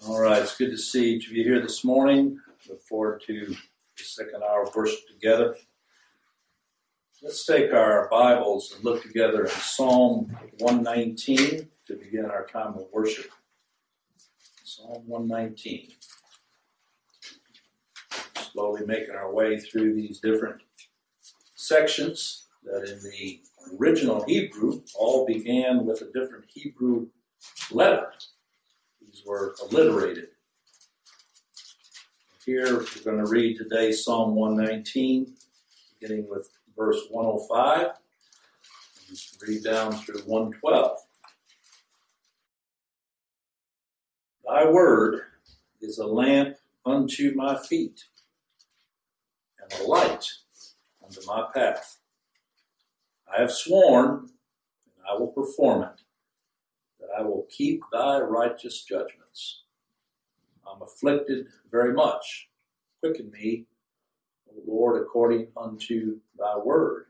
All right, it's good to see each of you here this morning. Look forward to the second hour of worship together. Let's take our Bibles and look together in Psalm 119 to begin our time of worship. Psalm 119. Slowly making our way through these different sections that in the original Hebrew all began with a different Hebrew letter. These were alliterated. Here we're going to read today Psalm 119, beginning with verse 105. Just read down through 112. Thy word is a lamp unto my feet, and a light unto my path. I have sworn, and I will perform it, that I will keep thy righteous judgments. I'm afflicted very much. Quicken me, O Lord, according unto thy word.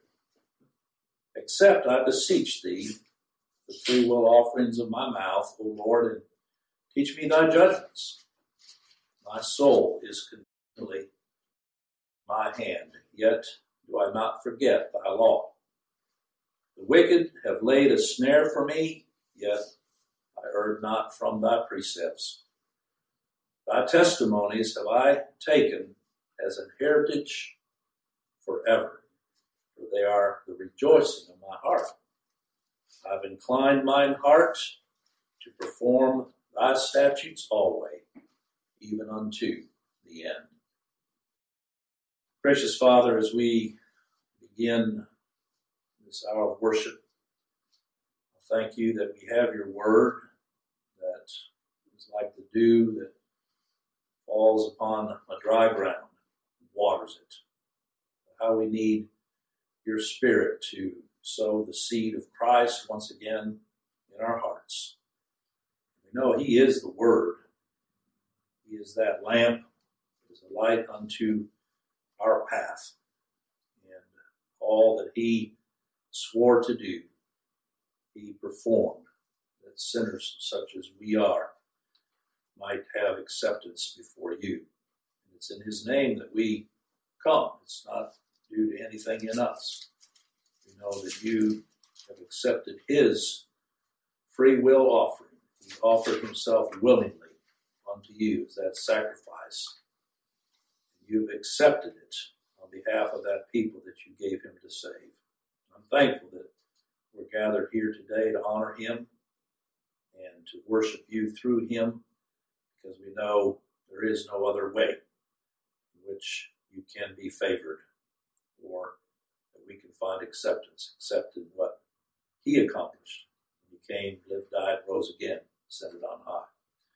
Accept, I beseech thee, the freewill offerings of my mouth, O Lord, and teach me thy judgments. My soul is continually in my hand, yet do I not forget thy law. The wicked have laid a snare for me, yet I erred not from thy precepts. Thy testimonies have I taken as an heritage forever, for they are the rejoicing of my heart. I've inclined mine heart to perform thy statutes always, even unto the end. Gracious Father, as we begin this hour of worship, thank you that we have your word that is like the dew that falls upon a dry ground and waters it. How we need your Spirit to sow the seed of Christ once again in our hearts. We know he is the word. He is that lamp. He is a light unto our path. And all that he swore to do, he performed, that sinners such as we are might have acceptance before you. And it's in his name that we come. It's not due to anything in us. We know that you have accepted his free will offering. He offered himself willingly unto you as that sacrifice. You've accepted it on behalf of that people that you gave him to save. I'm thankful that we're gathered here today to honor him and to worship you through him, because we know there is no other way in which you can be favored or that we can find acceptance except in what he accomplished. He came, lived, died, rose again, ascended on high.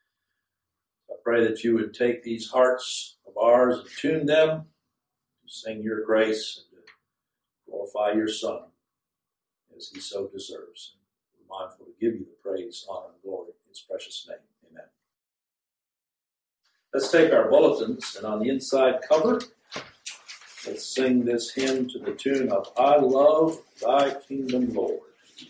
I pray that you would take these hearts of ours and tune them to sing your grace and to glorify your Son as he so deserves. We're mindful to give you the praise, honor, and glory in his precious name. Amen. Let's take our bulletins, and on the inside cover, let's sing this hymn to the tune of I Love Thy Kingdom, Lord.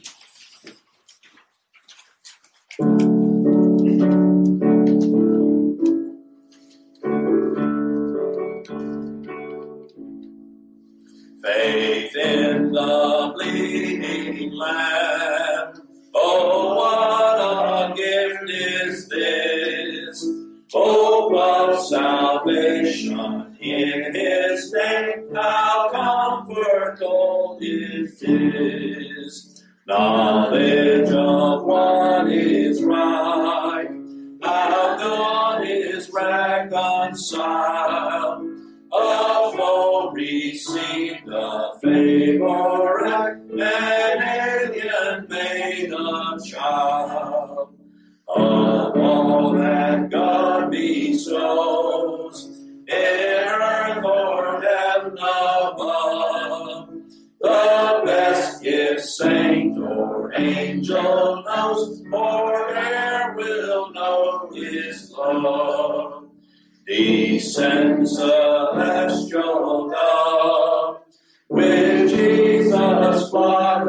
Faith in the bleeding Lamb, oh, what a gift is this! Hope of salvation in his name, how comfortable is this! Knowledge of what is right, how God is reconciled, a foe received the favor act, an alien made a child. Of all that God bestows, in earth or heaven above, the best gift saint or angel knows, or e'er will know his love. Descend celestial dove, with Jesus flock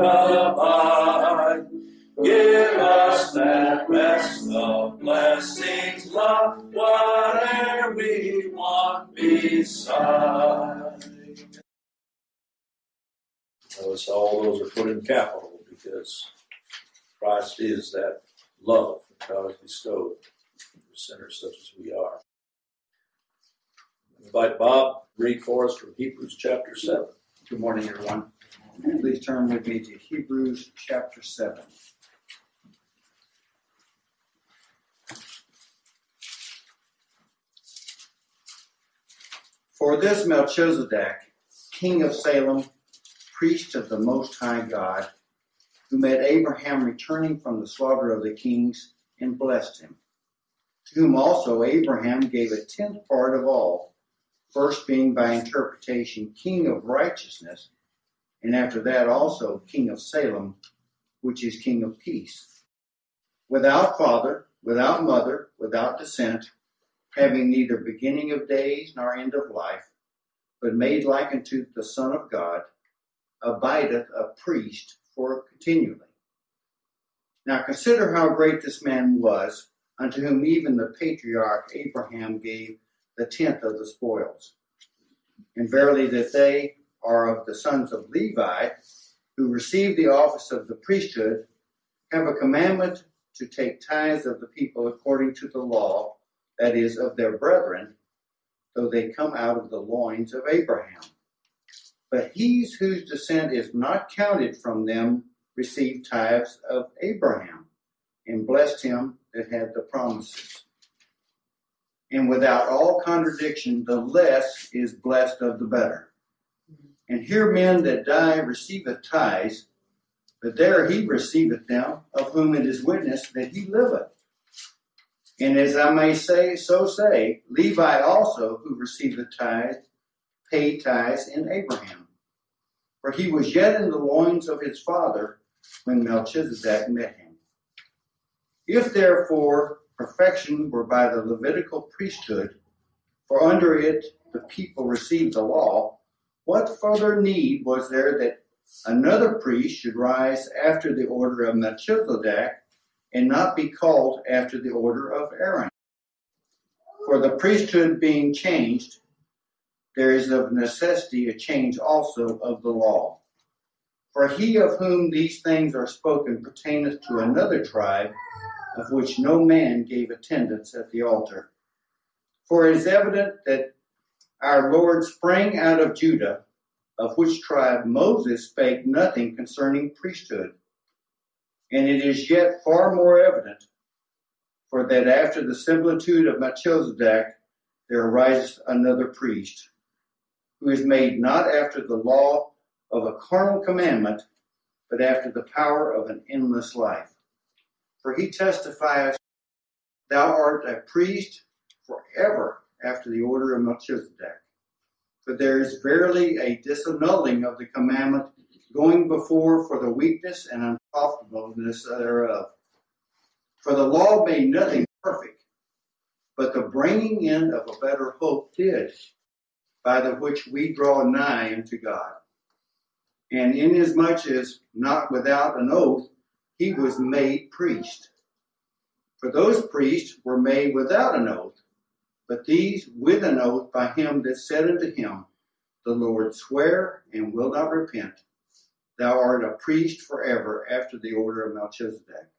abide, give us that rest of blessings, love, Notice all those are put in capital because Christ is that love that God has bestowed for sinners such as we are. I invite Bob to read for us from Hebrews chapter 7. Good morning, everyone. Please turn with me to Hebrews chapter 7. For this Melchizedek, king of Salem, priest of the Most High God, who met Abraham returning from the slaughter of the kings and blessed him, to whom also Abraham gave a tenth part of all, first being by interpretation king of righteousness, and after that also king of Salem, which is king of peace. Without father, without mother, without descent, having neither beginning of days nor end of life, but made like unto the Son of God, abideth a priest for continually. Now consider how great this man was, unto whom even the patriarch Abraham gave the tenth of the spoils. And verily that they are of the sons of Levi, who receive the office of the priesthood, have a commandment to take tithes of the people according to the law, that is, of their brethren, though they come out of the loins of Abraham. But he whose descent is not counted from them received tithes of Abraham, and blessed him that had the promises. And without all contradiction, the less is blessed of the better. And here men that die receiveth tithes, but there he receiveth them, of whom it is witnessed that he liveth. And as I may say, Levi also, who received the tithe, paid tithes in Abraham. For he was yet in the loins of his father when Melchizedek met him. If therefore perfection were by the Levitical priesthood, for under it the people received the law, what further need was there that another priest should rise after the order of Melchizedek, and not be called after the order of Aaron? For the priesthood being changed, there is of necessity a change also of the law. For he of whom these things are spoken pertaineth to another tribe, of which no man gave attendance at the altar. For it is evident that our Lord sprang out of Judah, of which tribe Moses spake nothing concerning priesthood. And it is yet far more evident, for that after the similitude of Melchizedek there arises another priest, who is made not after the law of a carnal commandment, but after the power of an endless life. For he testifies, thou art a priest forever after the order of Melchizedek. For there is verily a disannulling of the commandment going before for the weakness and unprofitableness thereof. For the law made nothing perfect, but the bringing in of a better hope did, by the which we draw nigh unto God. And inasmuch as not without an oath he was made priest. For those priests were made without an oath, but these with an oath by him that said unto him, the Lord swear and will not repent, thou art a priest forever after the order of Melchizedek.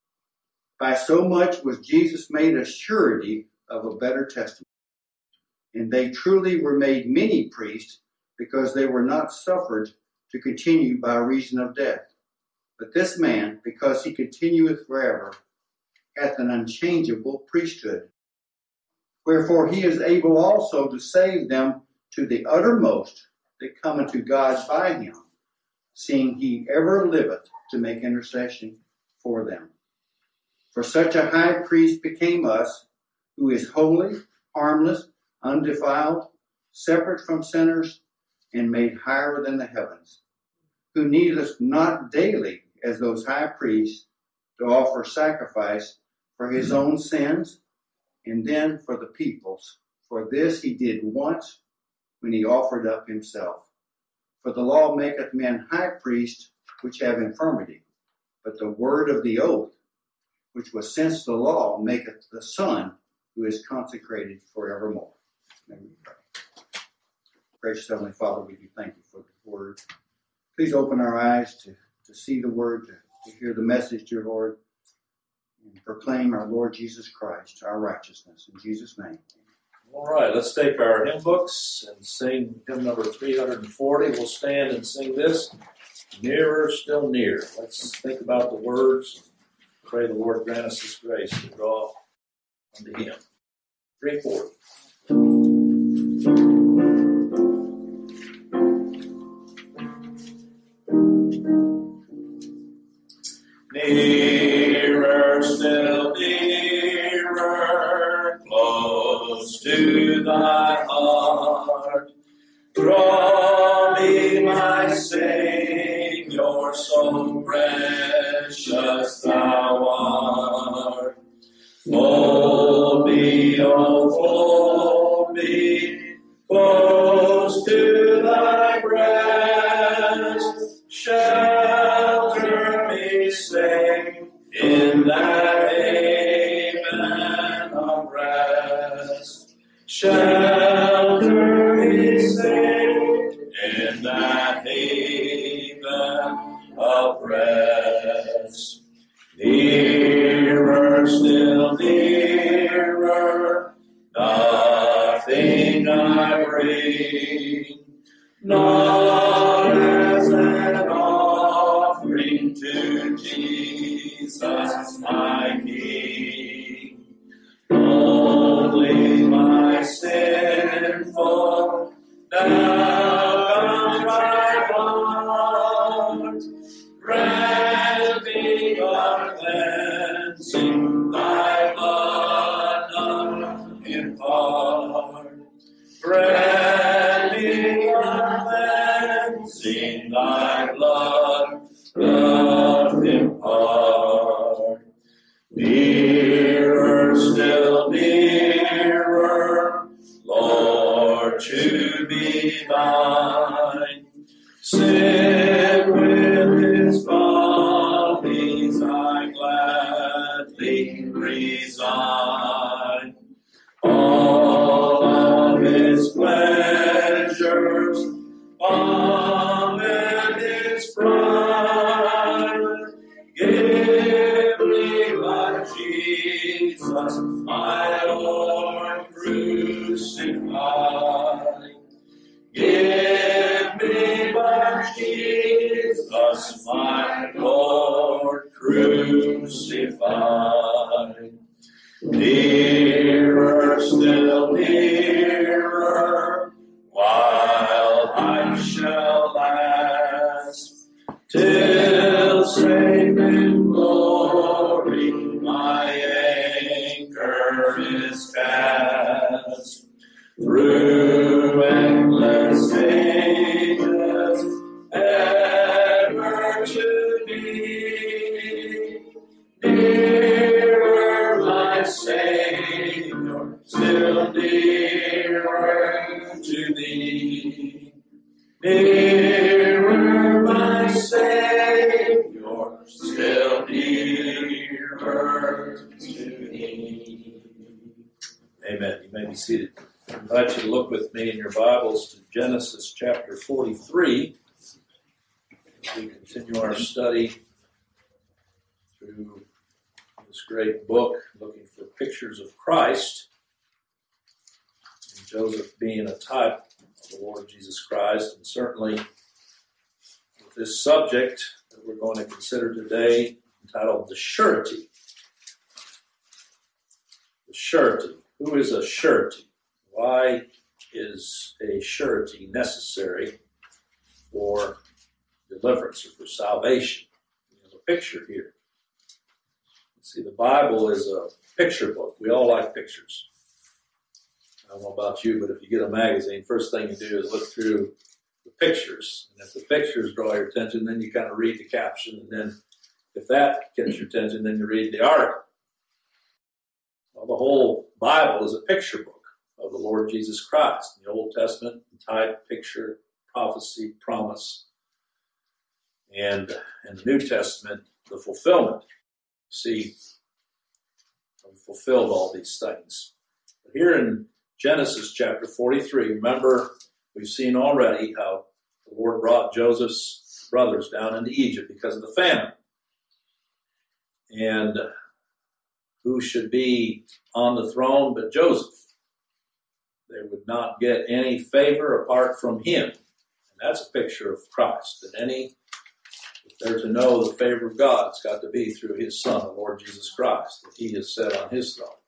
By so much was Jesus made a surety of a better testament. And they truly were made many priests, because they were not suffered to continue by reason of death. But this man, because he continueth forever, hath an unchangeable priesthood. Wherefore he is able also to save them to the uttermost that come unto God by him, seeing he ever liveth to make intercession for them. For such a high priest became us, who is holy, harmless, undefiled, separate from sinners, and made higher than the heavens, who needeth not daily, as those high priests, to offer sacrifice for his own sins, and then for the people's. For this he did once, when he offered up himself. For the law maketh men high priests which have infirmity, but the word of the oath, which was since the law, maketh the Son, who is consecrated forevermore. May we pray. Gracious Heavenly Father, we do thank you for the word. Please open our eyes to see the word, to hear the message, dear Lord, and proclaim our Lord Jesus Christ, our righteousness. In Jesus' name. All right, let's take our hymn books and sing hymn number 340. We'll stand and sing this, Nearer, Still Near. Let's think about the words. Pray the Lord grant us His grace to draw unto Him. 340. Nearer, still nearer, close to thy heart. Draw me, my Savior, so precious thou art. Fold me, oh, fold me, close to thy breast. Shelter me safe in that haven of rest. Shelter me safe in that haven of rest. Nearer, still nearer, nothing I bring, not as an offering to Jesus my King. Only my sinful now comes my heart. Grant me thy cleansing, thy blood doth impart. Grant me thy cleansing, thy blood doth impart. Nearer, still nearer, Lord, to be thine. Sin with its follies I gladly resign. All of its pleasures, balm and its pride, give me by Jesus, my Lord crucified. Give me by Jesus, my Lord crucified. Nearer, still nearer, while I shall last, till safe in glory my anchor is cast. Through endless ages, ever to be nearer, my Savior, still nearer to thee. Nearer, my Savior, still nearer to thee. Amen. You may be seated. I invite you to look with me in your Bibles to Genesis chapter 43 as we continue our study through this great book, looking for pictures of Christ, and Joseph being a type of the Lord Jesus Christ, and certainly with this subject that we're going to consider today, entitled The Surety. The surety. Who is a surety? Why is a surety necessary for deliverance or for salvation? There's a picture here. See, the Bible is a picture book. We all like pictures. I don't know about you, but if you get a magazine, first thing you do is look through the pictures. And if the pictures draw your attention, then you kind of read the caption. And then if that gets your attention, then you read the article. Well, the whole Bible is a picture book of the Lord Jesus Christ. In the Old Testament, the type, picture, prophecy, promise. And in the New Testament, the fulfillment. See, we fulfilled all these things. But here in Genesis chapter 43, remember, we've seen already how the Lord brought Joseph's brothers down into Egypt because of the famine. And who should be on the throne but Joseph? They would not get any favor apart from him. And that's a picture of Christ. That if they're to know the favor of God, it's got to be through his Son, the Lord Jesus Christ, that he is set on his throne.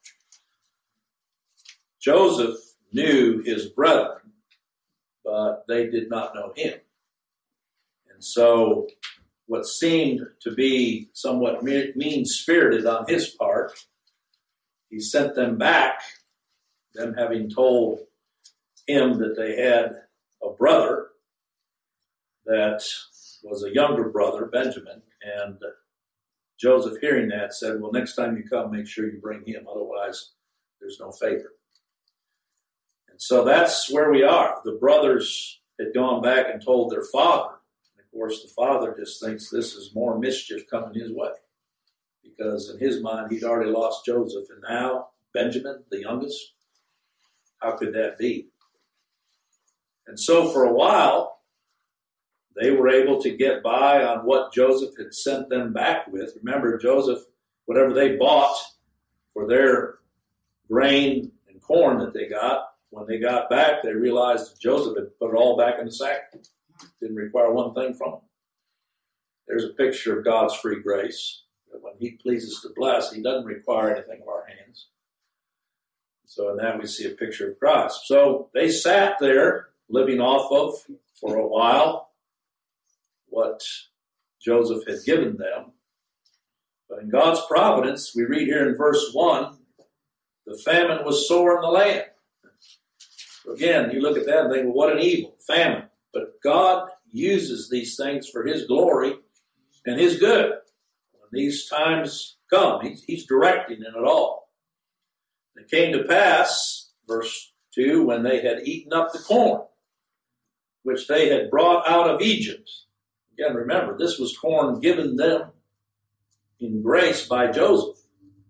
Joseph knew his brethren, but they did not know him. And so what seemed to be somewhat mean-spirited on his part, he sent them back, them having told him that they had a brother that was a younger brother, Benjamin, and Joseph, hearing that, said, well, next time you come, make sure you bring him, otherwise there's no favor. And so that's where we are. The brothers had gone back and told their father. And of course, the father just thinks this is more mischief coming his way, because in his mind, he'd already lost Joseph, and now Benjamin, the youngest, how could that be? And so for a while, they were able to get by on what Joseph had sent them back with. Remember, Joseph, whatever they bought for their grain and corn that they got, when they got back, they realized that Joseph had put it all back in the sack. Didn't require one thing from them. There's a picture of God's free grace. That when he pleases to bless, he doesn't require anything of our hands. So in that we see a picture of Christ. So they sat there living off of, for a while, what Joseph had given them. But in God's providence, we read here in verse 1, the famine was sore in the land. So again, you look at that and think, well, what an evil, famine. But God uses these things for his glory and his good. When these times come, he's directing in it all. It came to pass, verse 2, when they had eaten up the corn, which they had brought out of Egypt. Again, remember, this was corn given them in grace by Joseph.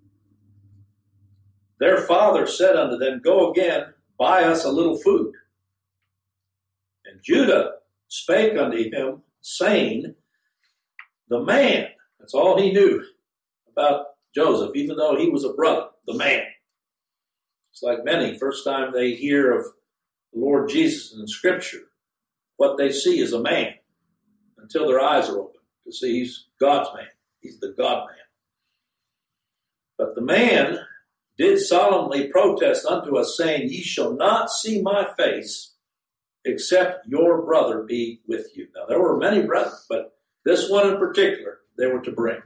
Their father said unto them, go again, buy us a little food. And Judah spake unto him, saying, the man, that's all he knew about Joseph, even though he was a brother, the man. It's like many, first time they hear of the Lord Jesus in Scripture, what they see is a man until their eyes are open to see he's God's man. He's the God man. But the man did solemnly protest unto us, saying, ye shall not see my face, except your brother be with you. Now, there were many brethren, but this one in particular, they were to bring.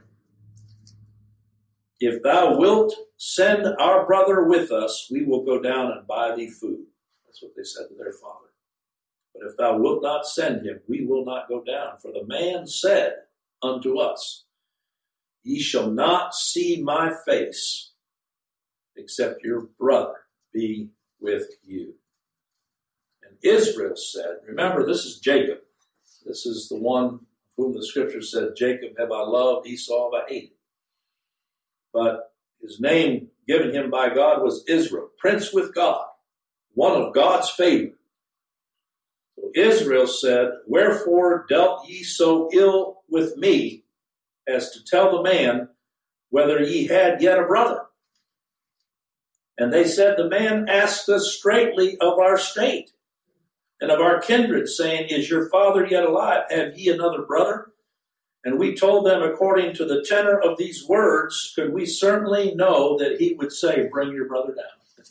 If thou wilt send our brother with us, we will go down and buy thee food. That's what they said to their father. But if thou wilt not send him, we will not go down. For the man said unto us, ye shall not see my face, except your brother be with you. And Israel said, remember, this is Jacob. This is the one whom the scripture said, Jacob have I loved, Esau have I hated. But his name given him by God was Israel, prince with God, one of God's favor. So Israel said, wherefore dealt ye so ill with me, as to tell the man whether ye had yet a brother? And they said, the man asked us straightly of our state and of our kindred, saying, is your father yet alive? Have ye another brother? And we told them, according to the tenor of these words, could we certainly know that he would say, bring your brother down.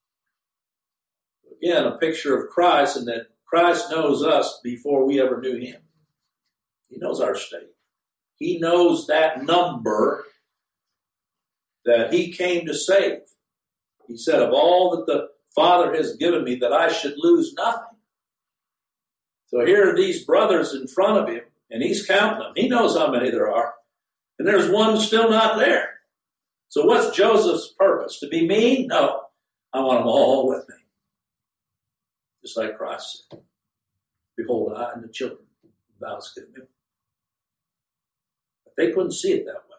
Again, a picture of Christ, and that Christ knows us before we ever knew him. He knows our state. He knows that number that he came to save. He said, of all that the Father has given me, that I should lose nothing. So here are these brothers in front of him, and he's counting them. He knows how many there are. And there's one still not there. So what's Joseph's purpose? To be mean? No. I want them all with me. Just like Christ said, behold, I and the children thou hast given me. But they couldn't see it that way.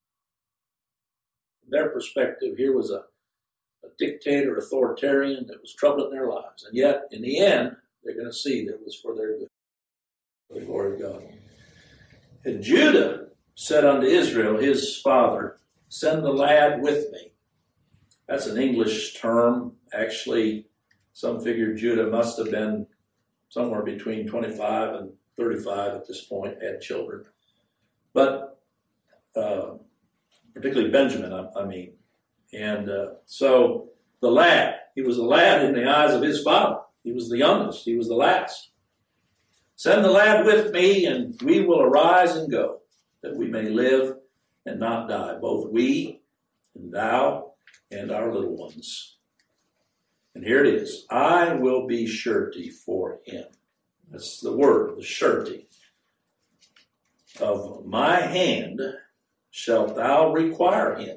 From their perspective, here was a dictator, authoritarian that was troubling their lives. And yet, in the end, they're going to see that it was for their good. For the glory of God. And Judah said unto Israel, his father, send the lad with me. That's an English term. Actually, some figure Judah must have been somewhere between 25 and 35 at this point, had children. But particularly Benjamin, I mean. And so the lad, he was a lad in the eyes of his father. He was the youngest. He was the last. Send the lad with me, and we will arise and go, that we may live and not die, both we and thou and our little ones. And here it is. I will be surety for him. That's the word, the surety. Of my hand shalt thou require him.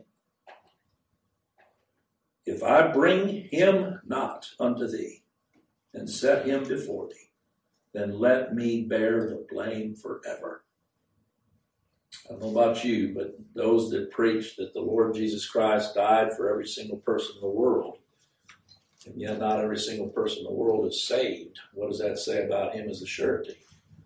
If I bring him not unto thee, and set him before thee, then let me bear the blame forever. I don't know about you, but those that preach that the Lord Jesus Christ died for every single person in the world, and yet not every single person in the world is saved, what does that say about him as a surety?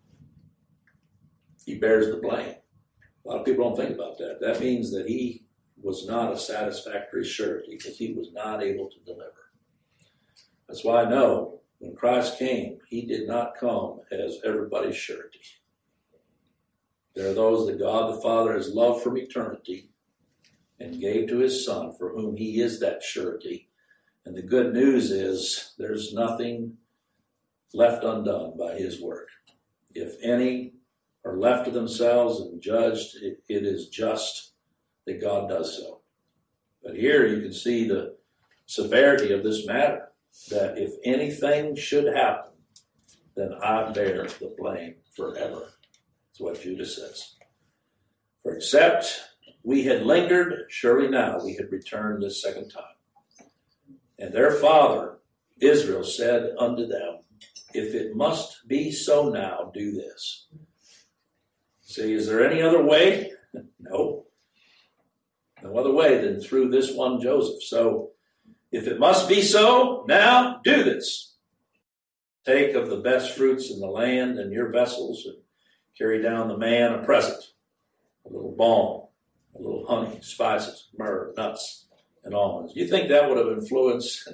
He bears the blame. A lot of people don't think about that. That means that he was not a satisfactory surety because he was not able to deliver. That's why I know when Christ came, he did not come as everybody's surety. There are those that God the Father has loved from eternity and gave to his Son, for whom he is that surety. And the good news is there's nothing left undone by his work. If any are left to themselves and judged, it is just that God does so. But here you can see the severity of this matter, that if anything should happen, then I bear the blame forever. That's what Judah says. For except we had lingered, surely now we had returned this second time. And their father, Israel, said unto them, if it must be so now, do this. See, is there any other way? No. No other way than through this one Joseph. So, if it must be so, now do this. Take of the best fruits in the land and your vessels, and carry down the man a present, a little balm, a little honey, spices, myrrh, nuts, and almonds. Do you think that would have influenced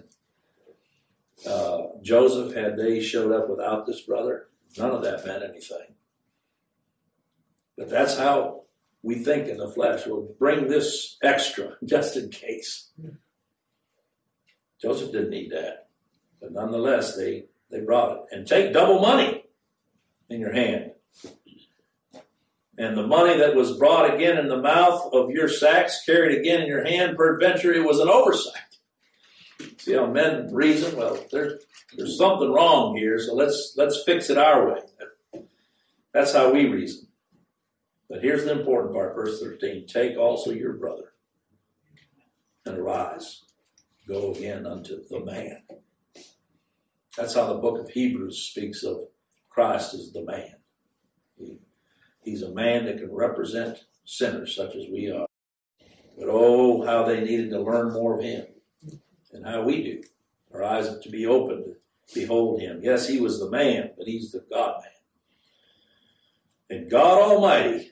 Joseph had they showed up without this brother? None of that meant anything. But that's how we think in the flesh. We'll bring this extra just in case. Joseph didn't need that. But nonetheless, they brought it. And take double money in your hand. And the money that was brought again in the mouth of your sacks, carried again in your hand, peradventure it was an oversight. See how men reason? Well, there's something wrong here, so let's fix it our way. That's how we reason. But here's the important part, verse 13. Take also your brother, and arise. Go again unto the man. That's how the book of Hebrews speaks of Christ as the man. He's a man that can represent sinners such as we are. But oh, how they needed to learn more of him, and how we do. Our eyes to be open to behold him. Yes, he was the man, but he's the God-man. And God Almighty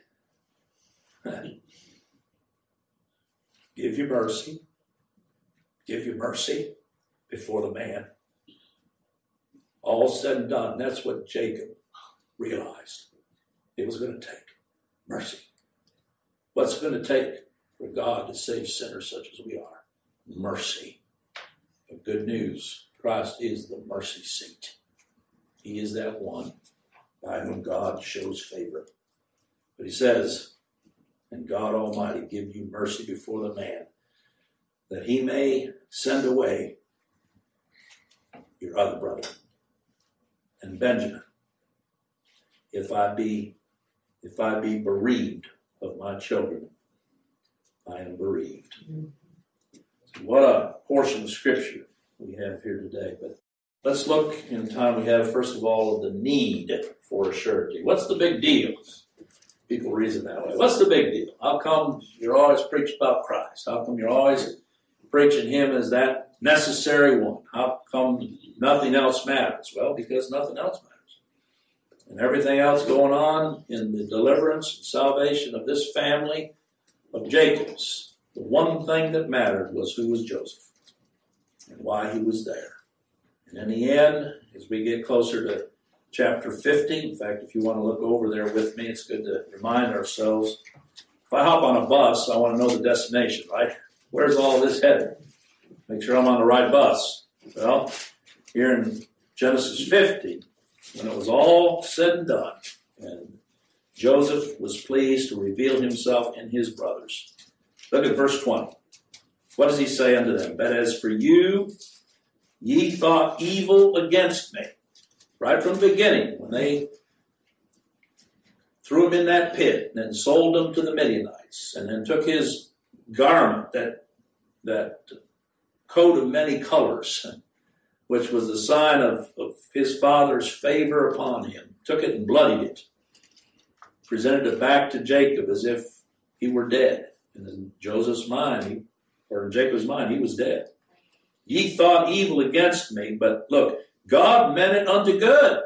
give you mercy. Give you mercy before the man. All said and done, that's what Jacob realized. It was going to take mercy. What's it going to take for God to save sinners such as we are? Mercy. But good news, Christ is the mercy seat. He is that one by whom God shows favor. But he says, and God Almighty give you mercy before the man, that he may send away your other brother. And Benjamin, if I be bereaved of my children, I am bereaved. So what a portion of scripture we have here today. But let's look in the time we have, first of all, the need for a surety. What's the big deal? People reason that way. What's the big deal? How come you're always preaching about Christ? How come you're always preaching him as that necessary one? How come nothing else matters? Well, because nothing else matters. and everything else going on in the deliverance and salvation of this family of Jacob's, the one thing that mattered was who was Joseph and why he was there. And in the end, as we get closer to chapter 50, in fact, if you want to look over there with me, it's good to remind ourselves. If I hop on a bus, I want to know the destination, right? Where's all this headed? Make sure I'm on the right bus. Well, here in Genesis 50, when it was all said and done, and Joseph was pleased to reveal himself in his brothers. Look at verse 20. What does he say unto them? But as for you, ye thought evil against me. Right from the beginning, when they threw him in that pit and then sold him to the Midianites and then took his garment, that coat of many colors, which was the sign of his father's favor upon him, took it and bloodied it, presented it back to Jacob as if he were dead. And in Jacob's mind, he was dead. Ye thought evil against me, but look, God meant it unto good.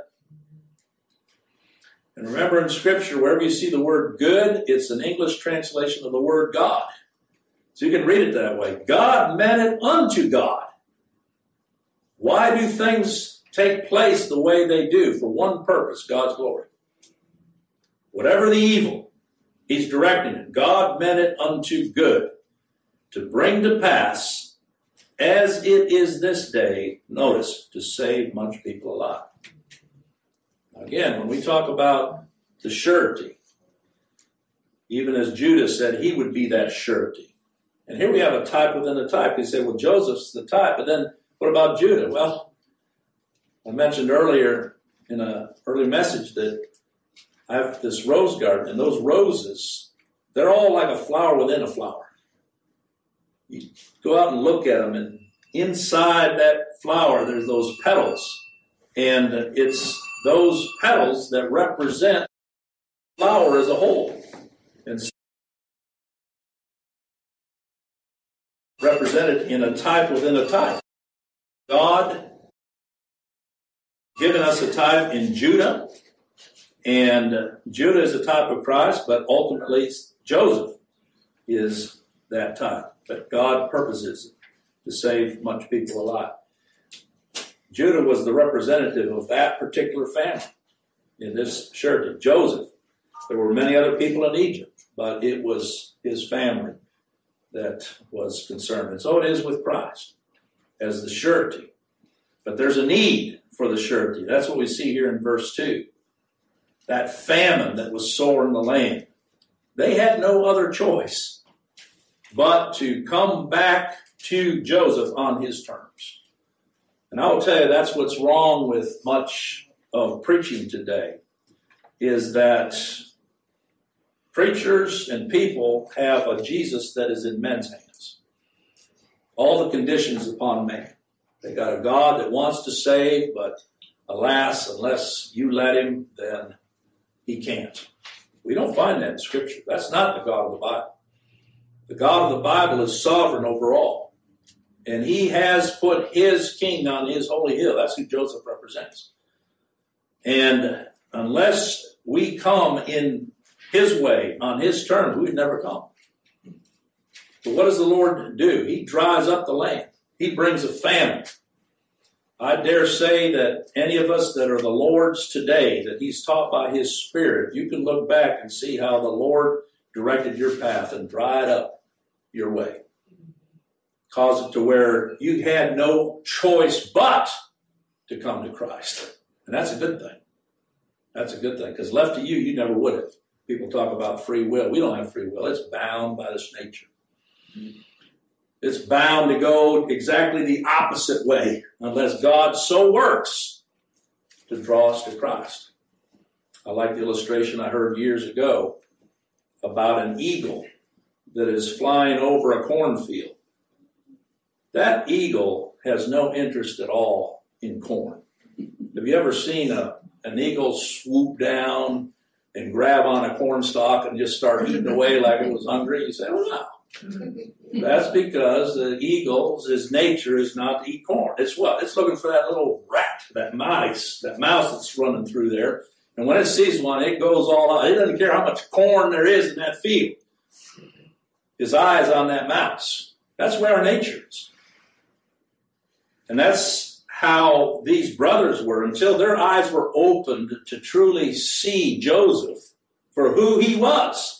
And remember in Scripture, wherever you see the word good, it's an English translation of the word God. So you can read it that way. God meant it unto God. Why do things take place the way they do? For one purpose, God's glory. Whatever the evil, he's directing it. God meant it unto good, to bring to pass, as it is this day, notice, to save much people alive. Again, when we talk about the surety, even as Judah said he would be that surety. And here we have a type within a type. You say, well, Joseph's the type, but then what about Judah? Well, I mentioned earlier in an early message that I have this rose garden, and those roses, they're all like a flower within a flower. You go out and look at them, and inside that flower, there's those petals. And it's those petals that represent the flower as a whole. And so represented in a type within a type. God given us a type in Judah, and Judah is a type of Christ, but ultimately Joseph is that type. But God purposes to save much people alive. Judah was the representative of that particular family in this surety. Joseph, there were many other people in Egypt, but it was his family that was concerned. And so it is with Christ as the surety. But there's a need for the surety. That's what we see here in verse 2. That famine that was sore in the land. They had no other choice but to come back to Joseph on his terms. And I will tell you, that's what's wrong with much of preaching today, is that preachers and people have a Jesus that is in men's hands. All the conditions upon man. They got a God that wants to save, but alas, unless you let him, then he can't. We don't find that in Scripture. That's not the God of the Bible. The God of the Bible is sovereign over all. And he has put his king on his holy hill. That's who Joseph represents. And unless we come in his way, on his terms, we've never come. But what does the Lord do? He dries up the land. He brings a famine. I dare say that any of us that are the Lord's today, that he's taught by his Spirit, you can look back and see how the Lord directed your path and dried up your way. Caused it to where you had no choice but to come to Christ. And that's a good thing. That's a good thing. Because left to you, you never would have. People talk about free will. We don't have free will. It's bound by this nature. It's bound to go exactly the opposite way unless God so works to draw us to Christ. I like the illustration I heard years ago about an eagle that is flying over a cornfield. That eagle has no interest at all in corn. Have you ever seen an eagle swoop down and grab on a corn stalk and just start eating away like it was hungry? You say, well, no. That's because the eagle's, his nature is not to eat corn. It's what? It's looking for that little rat, that mouse that's running through there. And when it sees one, it goes all out. It doesn't care how much corn there is in that field. His eye is on that mouse. That's where our nature is. And that's how these brothers were until their eyes were opened to truly see Joseph for who he was.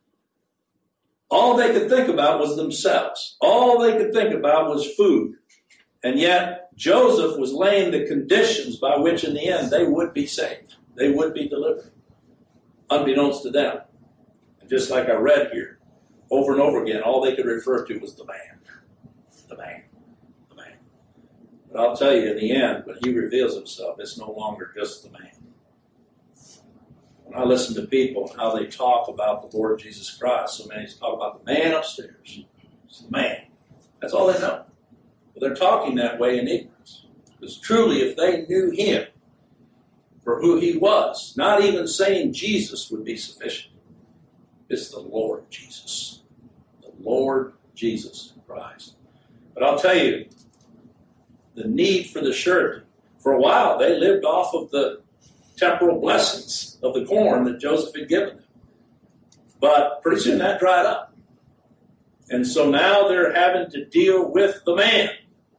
All they could think about was themselves. All they could think about was food. And yet, Joseph was laying the conditions by which in the end they would be saved. They would be delivered, unbeknownst to them. And just like I read here, over and over again, all they could refer to was the man. The man. The man. But I'll tell you, in the end, when he reveals himself, it's no longer just the man. When I listen to people and how they talk about the Lord Jesus Christ, so many talk about the man upstairs. It's the man. That's all they know. But they're talking that way in ignorance. Because truly, if they knew him for who he was, not even saying Jesus would be sufficient. It's the Lord Jesus. The Lord Jesus Christ. But I'll tell you, the need for the surety. For a while, they lived off of the temporal blessings of the corn that Joseph had given them. But pretty soon that dried up. And so now they're having to deal with the man.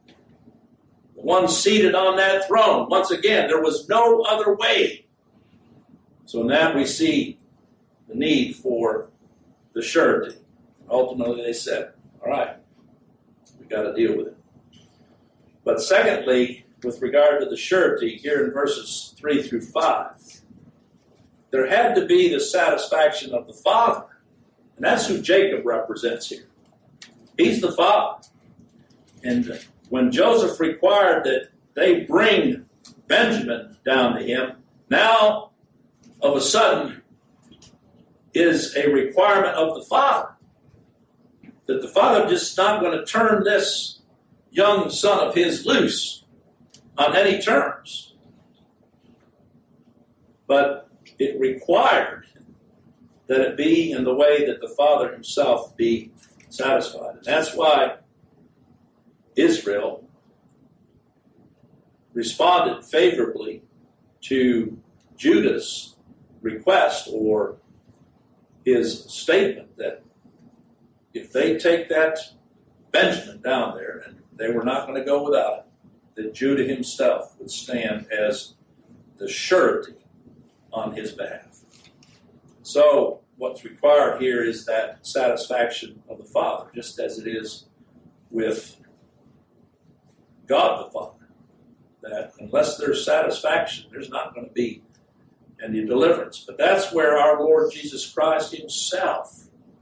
The one seated on that throne. Once again, there was no other way. So now we see the need for the surety. Ultimately, they said, all right, we got to deal with it. But secondly, with regard to the surety, here in verses 3 through 5, there had to be the satisfaction of the father. And that's who Jacob represents here. He's the father. And when Joseph required that they bring Benjamin down to him, now, of a sudden, is a requirement of the father. That the father just not going to turn this young son of his loose on any terms. But it required that it be in the way that the father himself be satisfied. And that's why Israel responded favorably to Judah's request or his statement that if they take that Benjamin down there, and they were not going to go without it, that Judah himself would stand as the surety on his behalf. So what's required here is that satisfaction of the Father, just as it is with God the Father. That unless there's satisfaction, there's not going to be any deliverance. But that's where our Lord Jesus Christ himself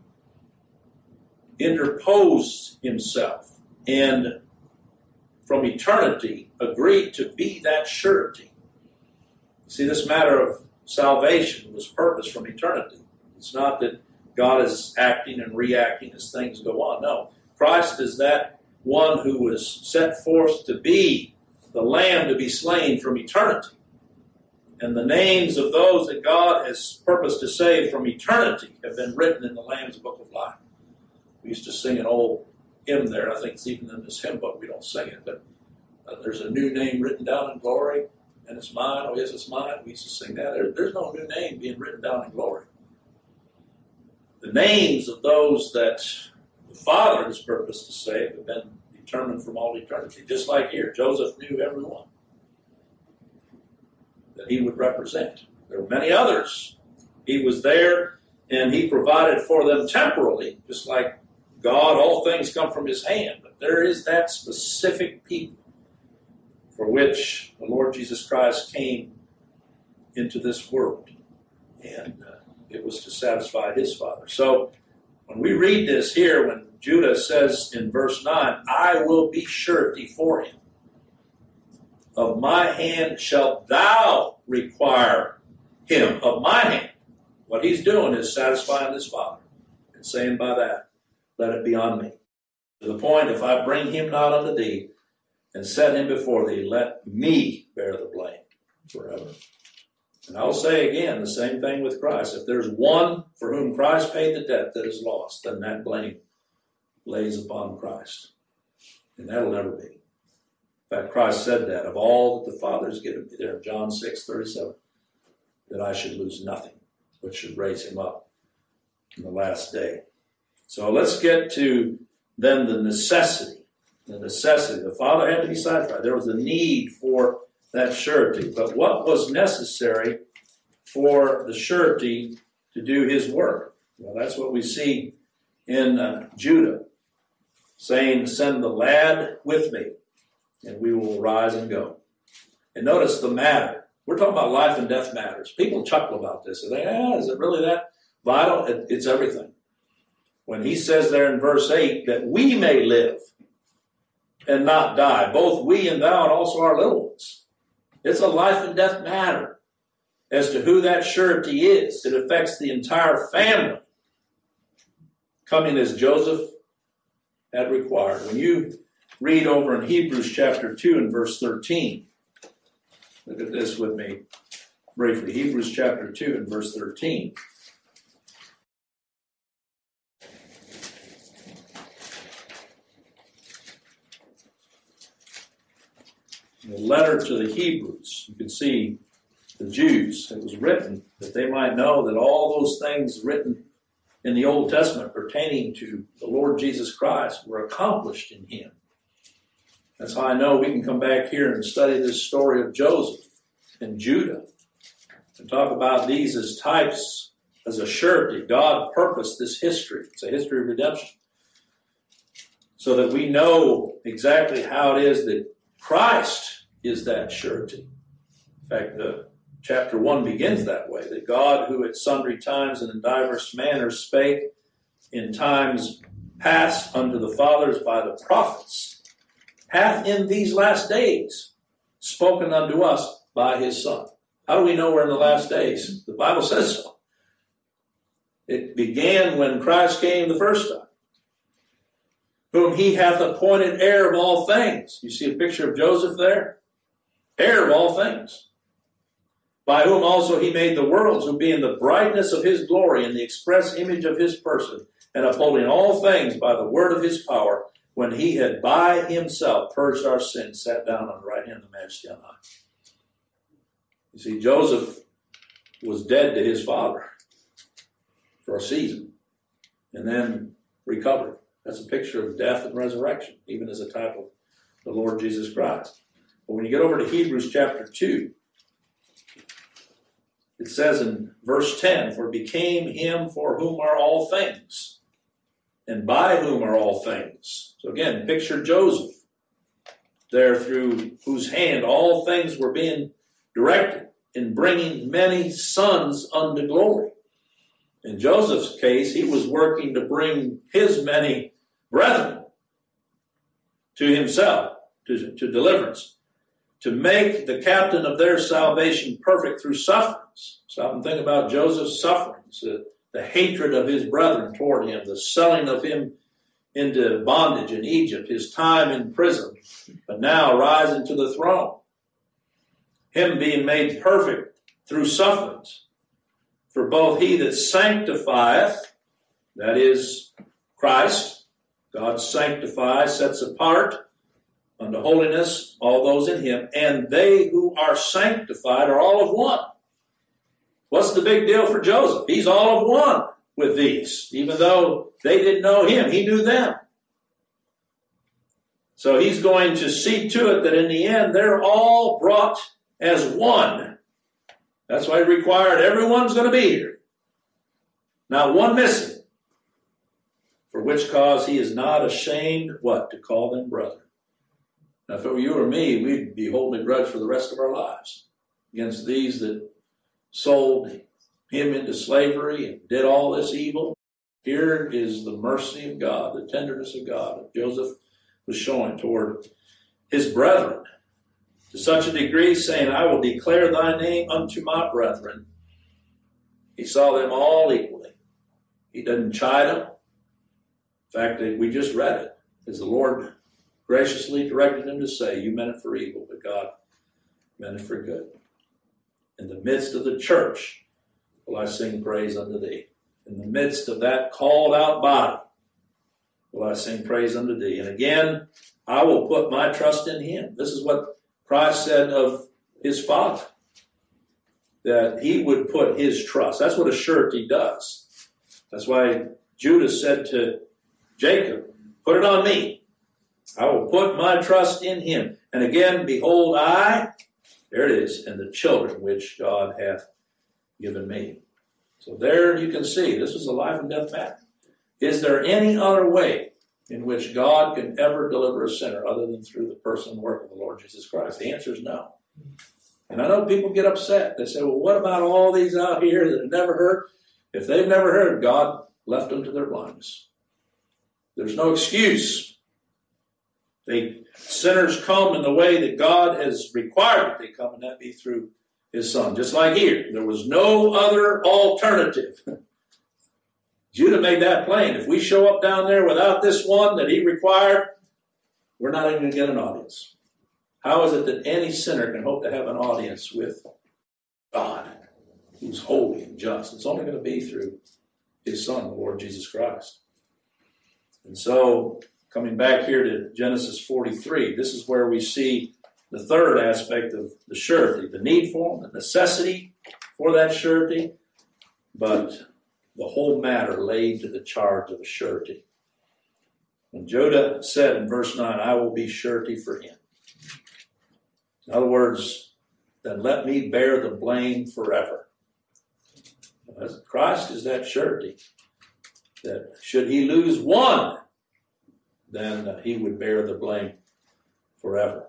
interposed himself and from eternity agreed to be that surety. See, this matter of salvation was purposed from eternity. It's not that God is acting and reacting as things go on. No, Christ is that one who was set forth to be the Lamb to be slain from eternity. And the names of those that God has purposed to save from eternity have been written in the Lamb's Book of Life. We used to sing an old hymn there. I think it's even in this hymn book. We don't sing it, but there's a new name written down in glory, and it's mine. Oh, yes, it's mine. We used to sing that. There's no new name being written down in glory. The names of those that the Father has purposed to save have been determined from all eternity. Just like here, Joseph knew everyone that he would represent. There were many others. He was there, and he provided for them temporally, just like God, all things come from his hand. But there is that specific people for which the Lord Jesus Christ came into this world. And it was to satisfy his Father. So when we read this here, when Judah says in verse 9, I will be surety for him. Of my hand shalt thou require him. Of my hand. What he's doing is satisfying his Father. And saying by that, let it be on me. To the point, if I bring him not unto thee, and set him before thee, let me bear the blame forever. And I'll say again, the same thing with Christ. If there's one for whom Christ paid the debt that is lost, then that blame lays upon Christ. And that'll never be. In fact, Christ said that of all that the Father has given me there, John 6:37. that I should lose nothing, but should raise him up in the last day. So let's get to then the necessity. The necessity. The Father had to be satisfied. There was a need for that surety. But what was necessary for the surety to do his work? Well, that's what we see in Judah, saying, send the lad with me, and we will rise and go. And notice the matter. We're talking about life and death matters. People chuckle about this. They think, is it really that vital? It's everything. When he says there in verse 8 that we may live and not die, both we and thou and also our little ones. It's a life and death matter as to who that surety is. It affects the entire family, coming as Joseph had required. When you read over in Hebrews chapter 2 and verse 13, look at this with me briefly. Hebrews chapter 2 and verse 13. In the letter to the Hebrews, you can see the Jews. It was written that they might know that all those things written in the Old Testament pertaining to the Lord Jesus Christ were accomplished in him. That's how I know we can come back here and study this story of Joseph and Judah and talk about these as types, as a surety. God purposed this history. It's a history of redemption. So that we know exactly how it is that Christ is that surety. In fact, chapter 1 begins that way, that God, who at sundry times and in diverse manners spake in times past unto the fathers by the prophets, hath in these last days spoken unto us by his Son. How do we know we're in the last days? The Bible says so. It began when Christ came the first time, whom he hath appointed heir of all things. You see a picture of Joseph there? Heir of all things. By whom also he made the worlds, who being the brightness of his glory and the express image of his person, and upholding all things by the word of his power, when he had by himself purged our sins, sat down on the right hand of the Majesty on high. You see, Joseph was dead to his father for a season, and then recovered. That's a picture of death and resurrection, even as a type of the Lord Jesus Christ. But when you get over to Hebrews chapter 2, it says in verse 10, for became him for whom are all things, and by whom are all things. So again, picture Joseph there, through whose hand all things were being directed in bringing many sons unto glory. In Joseph's case, he was working to bring his many brethren to himself, to deliverance, to make the captain of their salvation perfect through sufferings. Stop and think about Joseph's sufferings, the hatred of his brethren toward him, the selling of him into bondage in Egypt, his time in prison, but now rising to the throne. Him being made perfect through sufferings. For both he that sanctifieth, that is Christ, God sanctifies, sets apart unto holiness all those in him, and they who are sanctified are all of one. What's the big deal for Joseph? He's all of one with these. Even though they didn't know him, he knew them. So he's going to see to it that in the end, they're all brought as one. That's why he required everyone's going to be here. Not one missing. For which cause he is not ashamed, what? To call them brethren. Now, if it were you or me, we'd be holding a grudge for the rest of our lives against these that sold him into slavery and did all this evil. Here is the mercy of God, the tenderness of God that Joseph was showing toward his brethren, to such a degree, saying, I will declare thy name unto my brethren. He saw them all equally. He doesn't chide them. In fact, we just read it, as the Lord graciously directed him to say, you meant it for evil, but God meant it for good. In the midst of the church will I sing praise unto thee. In the midst of that called out body will I sing praise unto thee. And again, I will put my trust in him. This is what Christ said of his Father. that he would put his trust. That's what a surety does. That's why Judah said to Jacob, put it on me. I will put my trust in him. And again, behold, there it is, and the children which God hath given me. So there you can see, this was a life and death matter. Is there any other way in which God can ever deliver a sinner other than through the person and work of the Lord Jesus Christ? The answer is no. And I know people get upset. They say, well, what about all these out here that have never heard? If they've never heard, God left them to their blindness. There's no excuse. Sinners come in the way that God has required that they come, and that be through his Son. Just like here, there was no other alternative. Judah made that plain. If we show up down there without this one that he required, we're not even going to get an audience. How is it that any sinner can hope to have an audience with God, who's holy and just? It's only going to be through his Son, the Lord Jesus Christ. And so, coming back here to Genesis 43, this is where we see the third aspect of the surety, the need for them, the necessity for that surety, but the whole matter laid to the charge of a surety. When Judah said in verse 9, I will be surety for him. In other words, then let me bear the blame forever. Christ is that surety, that should he lose one, then he would bear the blame forever.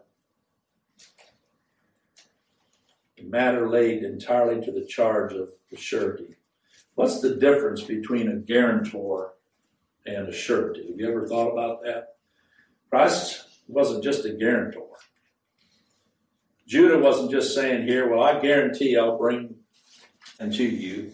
The matter laid entirely to the charge of the surety. What's the difference between a guarantor and a surety? Have you ever thought about that? Christ wasn't just a guarantor. Judah wasn't just saying here, well, I guarantee I'll bring unto you.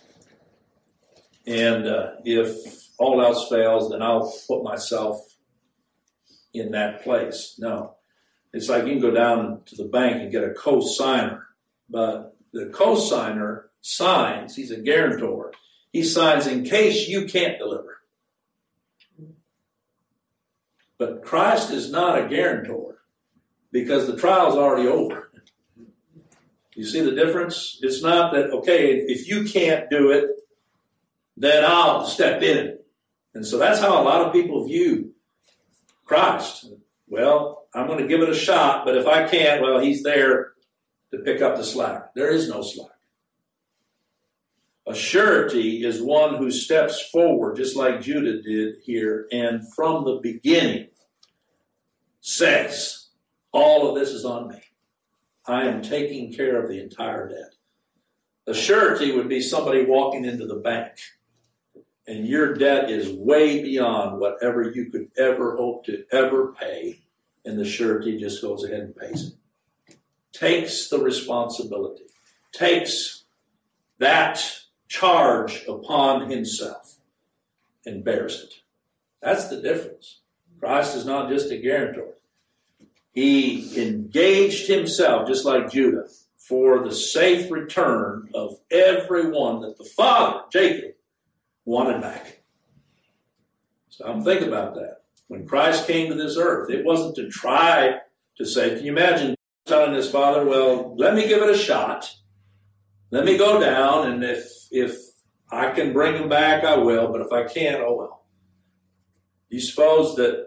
And if all else fails, then I'll put myself in that place. No. It's like you can go down to the bank and get a co-signer. But the co-signer signs, he's a guarantor. He signs in case you can't deliver. But Christ is not a guarantor because the trial's already over. You see the difference? It's not that, okay, if you can't do it, then I'll step in. And so that's how a lot of people view Christ. Well, I'm going to give it a shot, but if I can't, well, he's there to pick up the slack. There is no slack. A surety is one who steps forward, just like Judah did here, and from the beginning says, all of this is on me. I am taking care of the entire debt. A surety would be somebody walking into the bank, and your debt is way beyond whatever you could ever hope to ever pay, and the surety just goes ahead and pays it. Takes the responsibility, takes that charge upon himself and bears it. That's the difference. Christ is not just a guarantor. He engaged himself, just like Judah, for the safe return of everyone that the father, Jacob, wanted back. So I'm thinking about that. When Christ came to this earth, it wasn't to try to say, can you imagine telling his father, well, let me give it a shot. Let me go down, and if I can bring him back, I will, but if I can't, oh well. Do you suppose that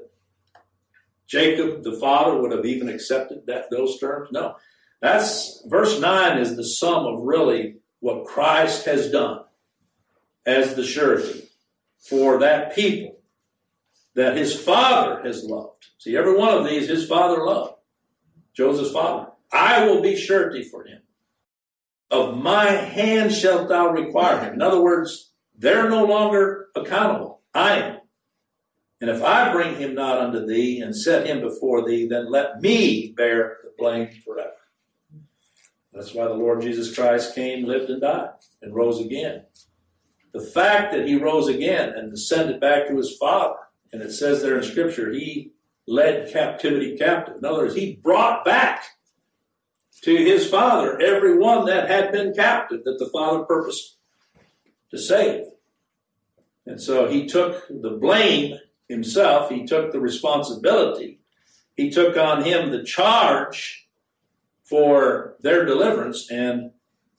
Jacob, the father, would have even accepted those terms? No. Verse 9 is the sum of really what Christ has done as the surety for that people that his father has loved. See, every one of these his father loved. Joseph's father. I will be surety for him. Of my hand shalt thou require him. In other words, they're no longer accountable. I am. And if I bring him not unto thee and set him before thee, then let me bear the blame forever. That's why the Lord Jesus Christ came, lived, and died, and rose again. The fact that he rose again and ascended back to his Father, and it says there in Scripture, he led captivity captive. In other words, he brought back to his Father every one that had been captive that the Father purposed to save. And so he took the blame himself. He took the responsibility. He took on him the charge for their deliverance and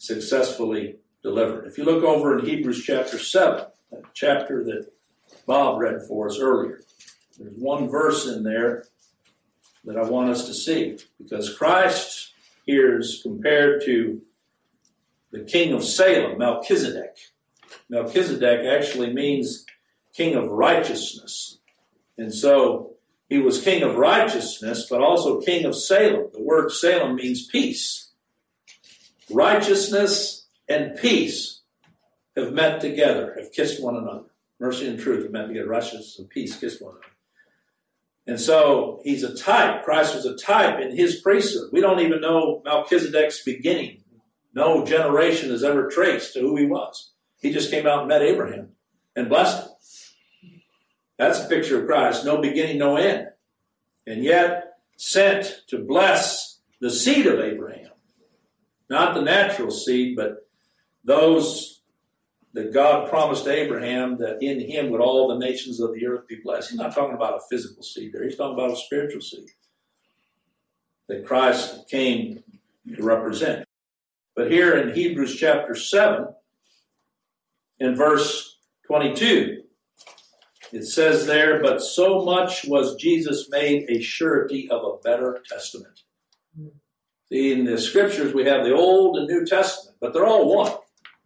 successfully delivered. If you look over in Hebrews chapter 7, that chapter that Bob read for us earlier, there's one verse in there that I want us to see, because Christ here is compared to the king of Salem, Melchizedek. Melchizedek actually means king of righteousness. And so he was king of righteousness, but also king of Salem. The word Salem means peace. Righteousness and peace have met together, have kissed one another. Mercy and truth have met together. Righteousness and peace kissed one another. And so he's a type. Christ was a type in his priesthood. We don't even know Melchizedek's beginning. No generation is ever traced to who he was. He just came out and met Abraham and blessed him. That's a picture of Christ. No beginning, no end. And yet sent to bless the seed of Abraham. Not the natural seed, but those that God promised Abraham that in him would all the nations of the earth be blessed. He's not talking about a physical seed there. He's talking about a spiritual seed that Christ came to represent. But here in Hebrews chapter 7, in verse 22, it says there, but so much was Jesus made a surety of a better testament. See, in the scriptures we have the Old and New Testament, but they're all one.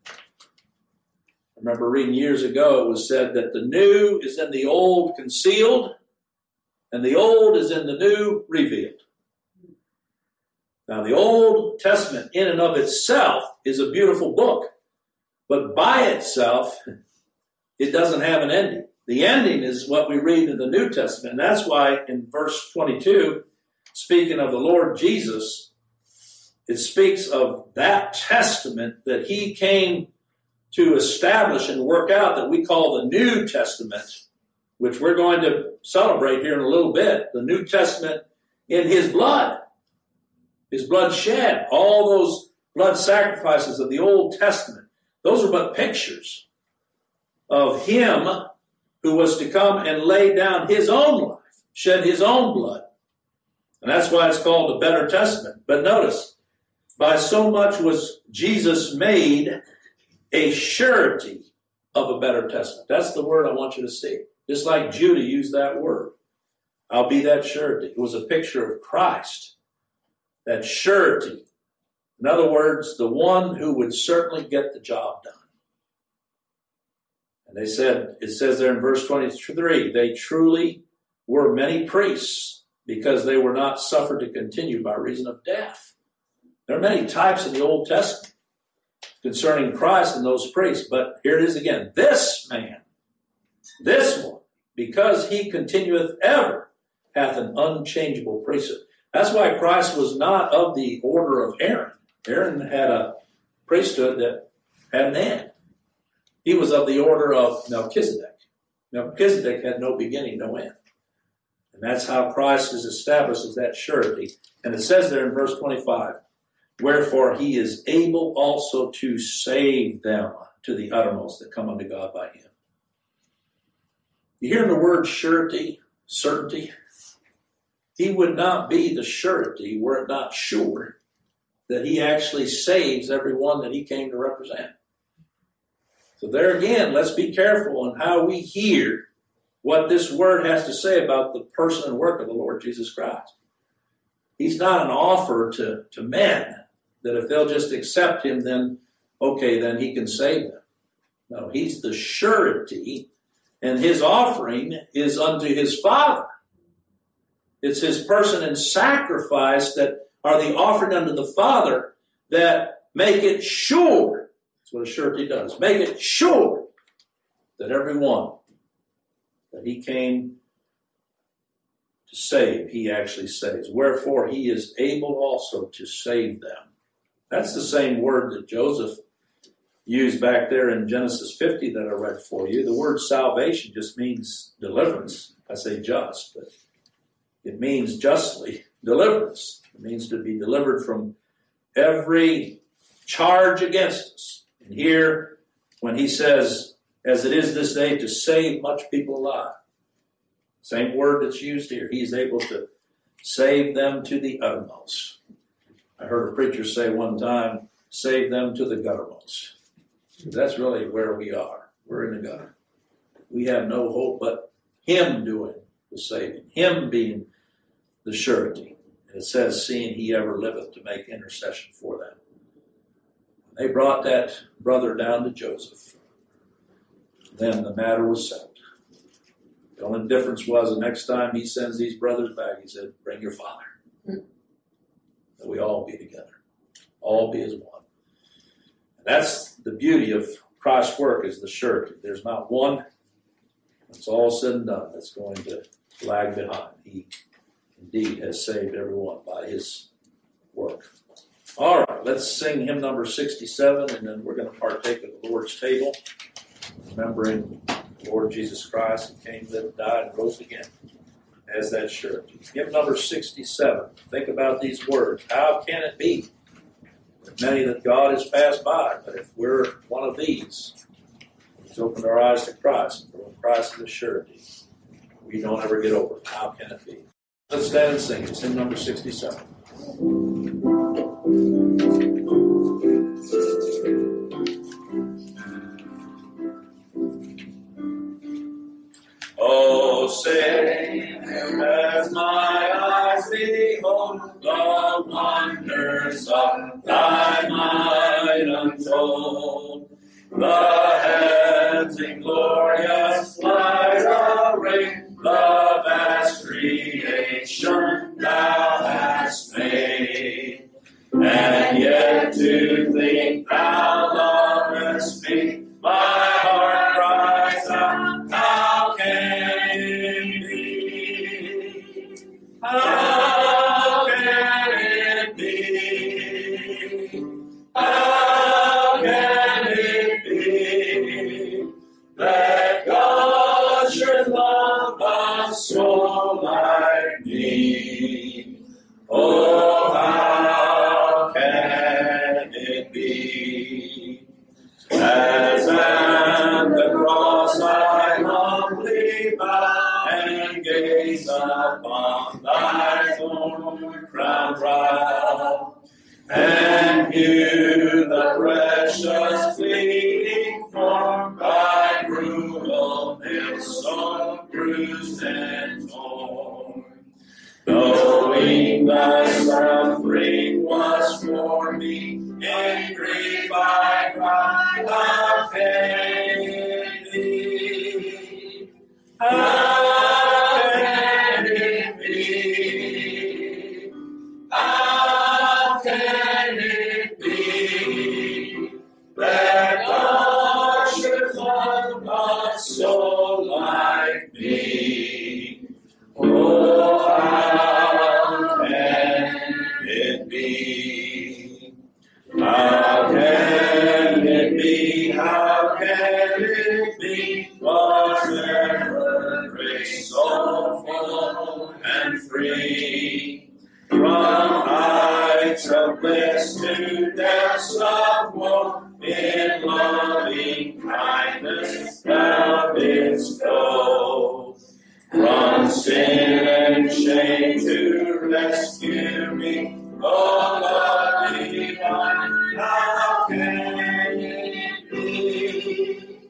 I remember reading years ago, it was said that the new is in the old concealed, and the old is in the new revealed. Now, the Old Testament in and of itself is a beautiful book, but by itself, it doesn't have an ending. The ending is what we read in the New Testament, and that's why in verse 22, speaking of the Lord Jesus, it speaks of that testament that he came to establish and work out that we call the New Testament, which we're going to celebrate here in a little bit. The New Testament in his blood shed. All those blood sacrifices of the Old Testament, those are but pictures of him who was to come and lay down his own life, shed his own blood. And that's why it's called the Better Testament. But notice, by so much was Jesus made a surety of a better testament. That's the word I want you to see. Just like Judah used that word. I'll be that surety. It was a picture of Christ. That surety. In other words, the one who would certainly get the job done. And it says there in verse 23, they truly were many priests because they were not suffered to continue by reason of death. There are many types in the Old Testament concerning Christ and those priests. But here it is again. This man, this one, because he continueth ever, hath an unchangeable priesthood. That's why Christ was not of the order of Aaron. Aaron had a priesthood that had an end. He was of the order of Melchizedek. Melchizedek had no beginning, no end. And that's how Christ is established as that surety. And it says there in verse 25, wherefore he is able also to save them to the uttermost that come unto God by him. You hear the word surety, certainty? He would not be the surety were it not sure that he actually saves everyone that he came to represent. So there again, let's be careful in how we hear what this word has to say about the person and work of the Lord Jesus Christ. He's not an offer to men that if they'll just accept him, then okay, then he can save them. No, he's the surety, and his offering is unto his Father. It's his person and sacrifice that are the offering unto the Father that make it sure. That's what a surety does. Make it sure that everyone that he came to save, he actually saves. Wherefore he is able also to save them. That's the same word that Joseph used back there in Genesis 50 that I read for you. The word salvation just means deliverance. I say just, but it means justly deliverance. It means to be delivered from every charge against us. And here, when he says, as it is this day, to save much people alive, same word that's used here. He's able to save them to the uttermost. I heard a preacher say one time, save them to the guttermost. That's really where we are. We're in the gutter. We have no hope but Him doing the saving, Him being the surety. And it says, seeing He ever liveth to make intercession for them. They brought that brother down to Joseph. Then the matter was settled. The only difference was the next time he sends these brothers back, he said, bring your father. That we all be together. All be as one. And that's the beauty of Christ's work, is the surety. There's not one, it's all said and done, that's going to lag behind. He indeed has saved everyone by His work. All right, let's sing hymn number 67, and then we're going to partake of the Lord's table, remembering the Lord Jesus Christ, who came, lived, died, and rose again as that surety. Hymn number 67. Think about these words. How can it be that many that God has passed by, but if we're one of these, He's opened our eyes to Christ, and for Christ is a surety, we don't ever get over it. How can it be? Let's stand and sing. It's hymn number 67. Oh, say, as my eyes behold the wonders of Thy might untold, the heavens in glorious light array, the vast creation Thou hast made, and yet to think Thou lovest me, my heart cries out, how can it be? How can it be? How can it be that God should love a soul like me? Oh, how can it be? As at the cross I humbly bow and gaze upon Thy thorn-crowned brow, and view the precious bleeding form Thy brutal nails so bruised and torn. Knowing Thy suffering was for me, in grief I cry, how can it be? How can it be? How can it be that God should love a soul like me? Oh, how can it be? How can it be? How can it be? Was ever grace so full and free? From heights of bliss to depths of woe, in loving kindness Thou didst go. From sin and shame to rescue me, oh love divine, how can it be?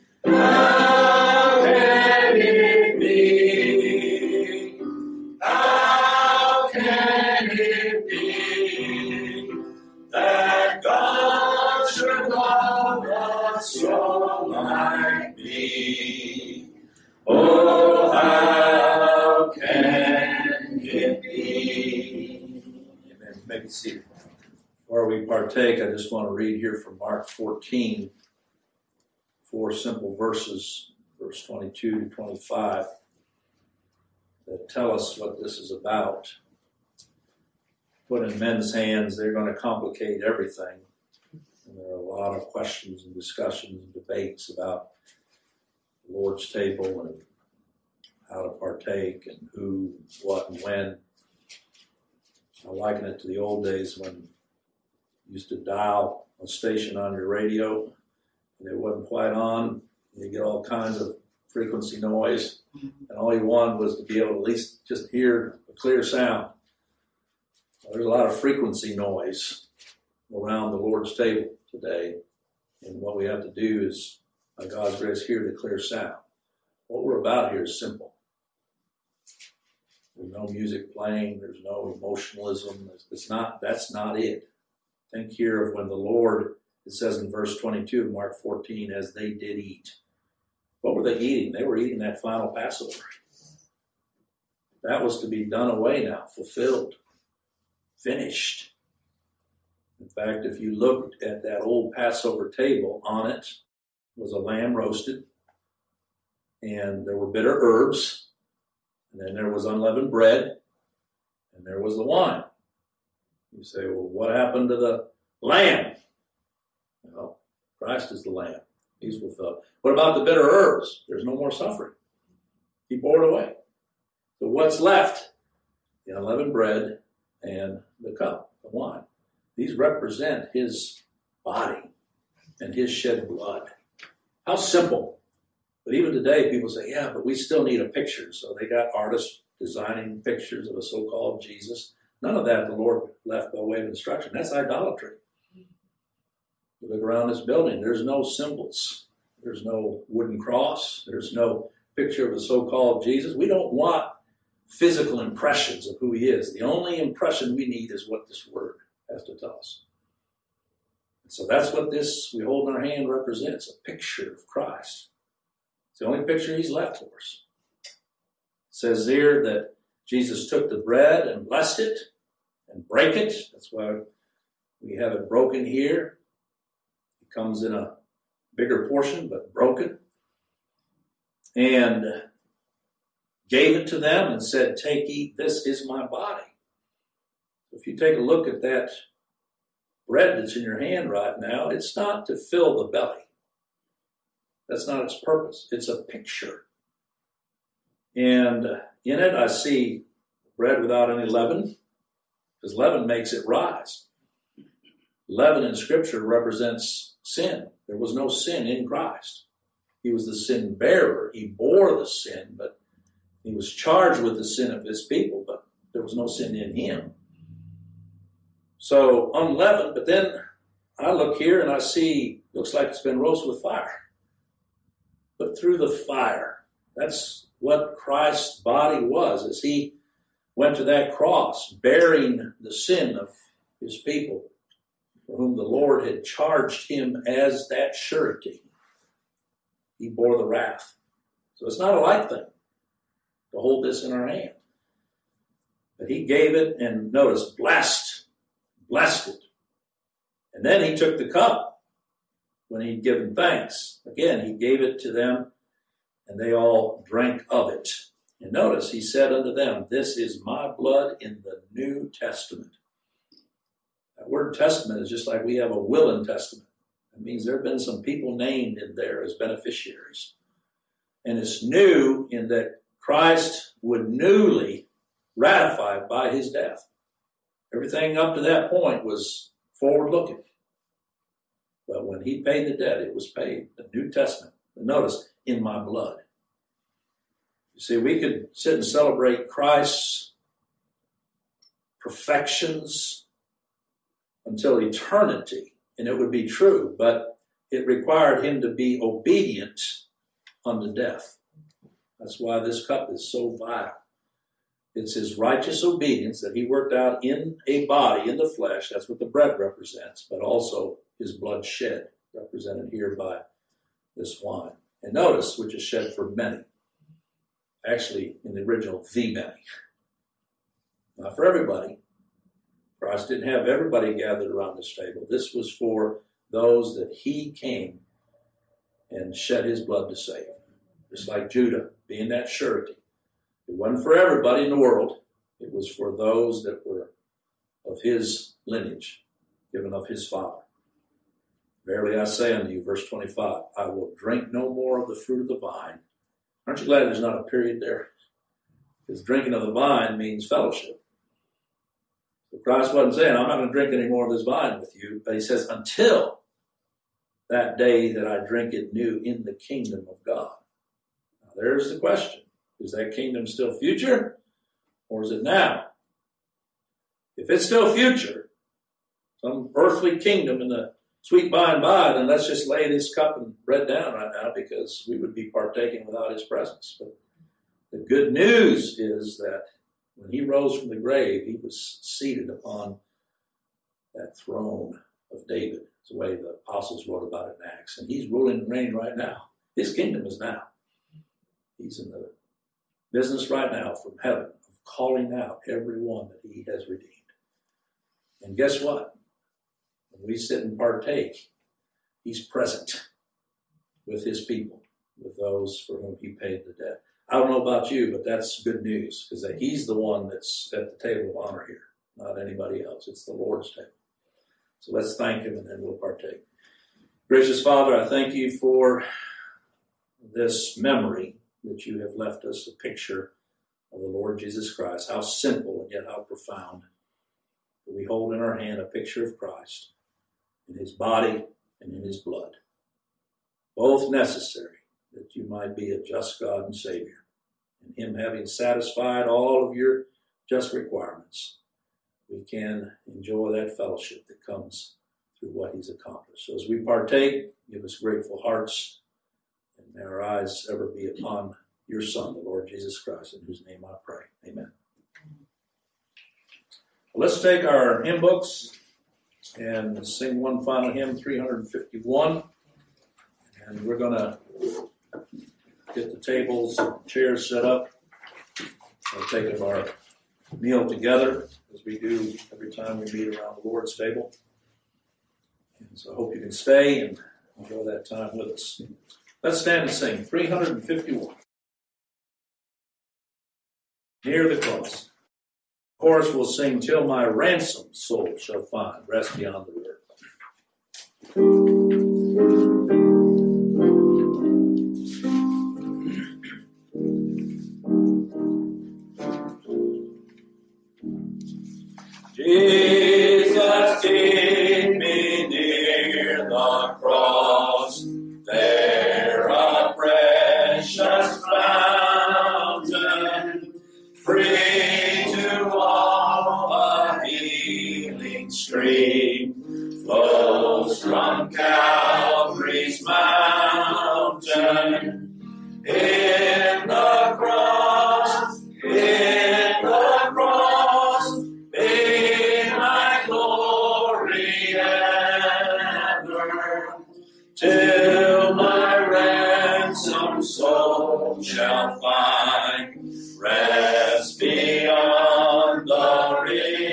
How can it be? How can it be that God should love a soul like me? Oh, how can it be? Amen. You may be seated. Before we partake, I just want to read here from Mark 14, 4 simple verses, verse 22 to 25, that tell us what this is about. Put in men's hands, they're going to complicate everything. And there are a lot of questions and discussions and debates about the Lord's table and how to partake and who, what, and when. I liken it to the old days when you used to dial a station on your radio and it wasn't quite on. You get all kinds of frequency noise, and all you wanted was to be able to at least just hear a clear sound. Well, there's a lot of frequency noise around the Lord's table today. And what we have to do is, by God's grace, hear the clear sound. What we're about here is simple. There's no music playing. There's no emotionalism. That's not it. Think here of when the Lord, it says in verse 22 of Mark 14, as they did eat. What were they eating? They were eating that final Passover. That was to be done away now, fulfilled, finished. In fact, if you looked at that old Passover table, on it was a lamb roasted, and there were bitter herbs, and then there was unleavened bread, and there was the wine. You say, well, what happened to the lamb? Well, Christ is the lamb. He's fulfilled. What about the bitter herbs? There's no more suffering. He bore it away. So what's left? The unleavened bread and the cup, the wine. These represent his body and his shed blood. How simple. But even today, people say, yeah, but we still need a picture. So they got artists designing pictures of a so-called Jesus. None of that the Lord left by way of instruction. That's idolatry. You look around this building, there's no symbols. There's no wooden cross. There's no picture of a so-called Jesus. We don't want physical impressions of who he is. The only impression we need is what this word has to tell us. So that's what this we hold in our hand represents, a picture of Christ. It's the only picture he's left for us. It says there that Jesus took the bread and blessed it and brake it. That's why we have it broken here. It comes in a bigger portion, but broken. And gave it to them and said, take, eat, this is my body. If you take a look at that bread that's in your hand right now, it's not to fill the belly. That's not its purpose. It's a picture. And in it I see bread without any leaven, because leaven makes it rise. Leaven in Scripture represents sin. There was no sin in Christ. He was the sin bearer. He bore the sin, but he was charged with the sin of his people, but there was no sin in him. So unleavened, but then I look here and I see, looks like it's been roasted with fire. But through the fire, that's what Christ's body was as he went to that cross, bearing the sin of his people, for whom the Lord had charged him as that surety. He bore the wrath. So it's not a light thing to hold this in our hand. But he gave it, and notice, blessed it. And then he took the cup when he'd given thanks. Again, he gave it to them, and they all drank of it. And notice, he said unto them, this is my blood in the New Testament. That word testament is just like we have a will and testament. It means there have been some people named in there as beneficiaries. And it's new in that Christ would newly ratify it by his death. Everything up to that point was forward-looking. But when he paid the debt, it was paid. The New Testament. But notice, in my blood. You see, we could sit and celebrate Christ's perfections until eternity, and it would be true, but it required him to be obedient unto death. That's why this cup is so vile. It's his righteous obedience that he worked out in a body, in the flesh. That's what the bread represents, but also his blood shed, represented here by this wine. And notice, which is shed for many. Actually, in the original, the many. Not for everybody. Christ didn't have everybody gathered around this table. This was for those that he came and shed his blood to save. Just like Judah, being that surety. It wasn't for everybody in the world. It was for those that were of his lineage, given of his father. Verily I say unto you, verse 25, I will drink no more of the fruit of the vine. Aren't you glad there's not a period there? Because drinking of the vine means fellowship. So Christ wasn't saying, I'm not going to drink any more of this vine with you, but he says, until that day that I drink it new in the kingdom of God. Now there's the question. Is that kingdom still future, or is it now? If it's still future, some earthly kingdom in the sweet by and by, then let's just lay this cup and bread down right now, because we would be partaking without his presence. But the good news is that when he rose from the grave, he was seated upon that throne of David. It's the way the apostles wrote about it in Acts. And he's ruling and reigning right now. His kingdom is now. He's in the business right now from heaven of calling out everyone that he has redeemed. And guess what? When we sit and partake, he's present with his people, with those for whom he paid the debt. I don't know about you, but that's good news, because he's the one that's at the table of honor here, not anybody else. It's the Lord's table. So let's thank him, and then we'll partake. Gracious Father, I thank you for this memory that you have left us, a picture of the Lord Jesus Christ. How simple and yet how profound. We hold in our hand a picture of Christ in his body and in his blood, both necessary that you might be a just God and Savior. And him having satisfied all of your just requirements, we can enjoy that fellowship that comes through what he's accomplished. So as we partake, give us grateful hearts, and may our eyes ever be upon your Son, the Lord Jesus Christ, in whose name I pray. Amen. Well, let's take our hymn books and sing one final hymn, 351. And we're going to get the tables and chairs set up. We'll take our meal together, as we do every time we meet around the Lord's table. And so I hope you can stay and enjoy that time with us. Let's stand and sing 351. Near the cross. The chorus will sing, till my ransomed soul shall find rest beyond the earth. Jesus, keep me near the cross, there a precious fountain, free to all, a healing stream flows from Calvary's mountain. In the cross, in the cross, be my glory ever, till my ransomed soul shall find rest beyond the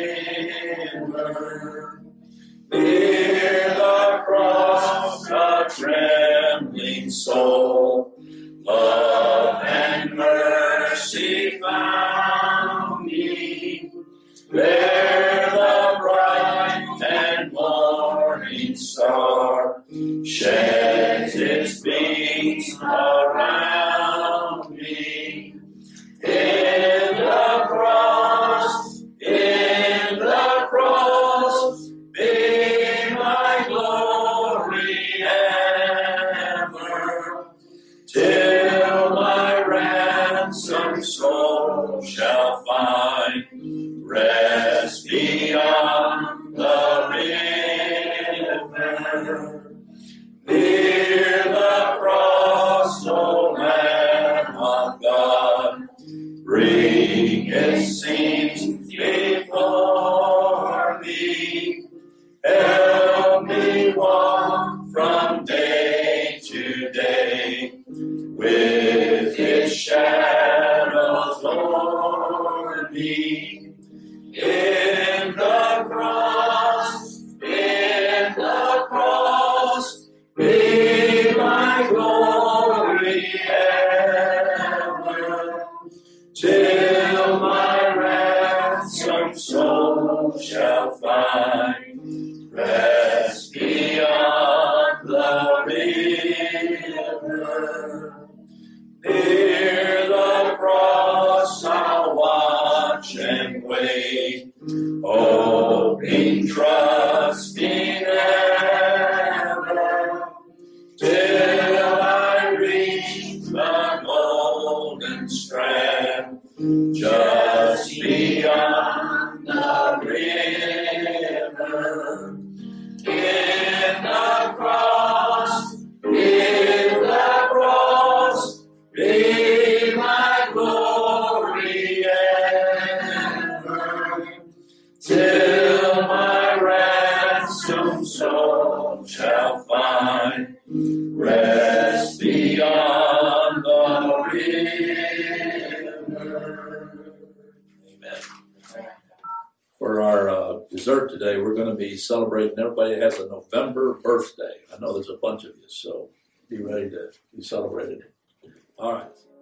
river. Near the cross, a trembling soul, love and mercy found me. There the bright and morning star sheds its beams around me. In the cross, be my glory ever, till my ransomed soul shall find rest beyond the river. Near the cross, O Lamb of God, bring his sins before me. Help me walk from day to day with his shadows o'er me. In the cross, be my glory ever, till my ransomed soul shall find rest beyond the river. Near the cross I'll watch and wait, hoping, trusting ever, till I reach the golden strand, just beyond the river. Amen. For our dessert today, we're going to be celebrating. Everybody has a November birthday. I know there's a bunch of you, so be ready to be celebrated. All right.